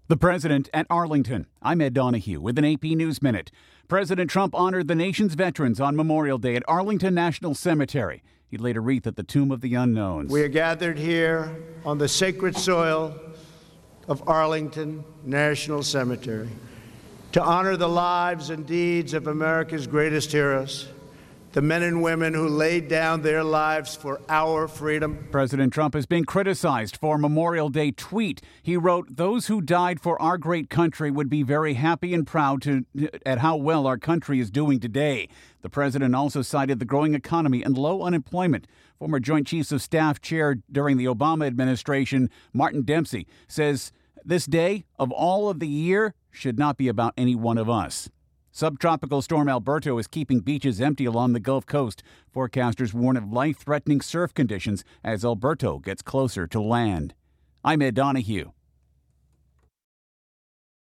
The President at Arlington. I'm Ed Donahue with an AP News Minute. President Trump honored the nation's veterans on Memorial Day at Arlington National Cemetery. He laid a wreath at the Tomb of the Unknowns. We are gathered here on the sacred soil of Arlington National Cemetery to honor the lives and deeds of America's greatest heroes, the men and women who laid down their lives for our freedom. President Trump has been criticized for a Memorial Day tweet. He wrote, "Those who died for our great country would be very happy and proud at how well our country is doing today." The president also cited the growing economy and low unemployment. Former Joint Chiefs of Staff chair during the Obama administration, Martin Dempsey, says this day of all of the year should not be about any one of us. Subtropical storm Alberto is keeping beaches empty along the Gulf Coast. Forecasters warn of life-threatening surf conditions as Alberto gets closer to land. I'm Ed Donahue.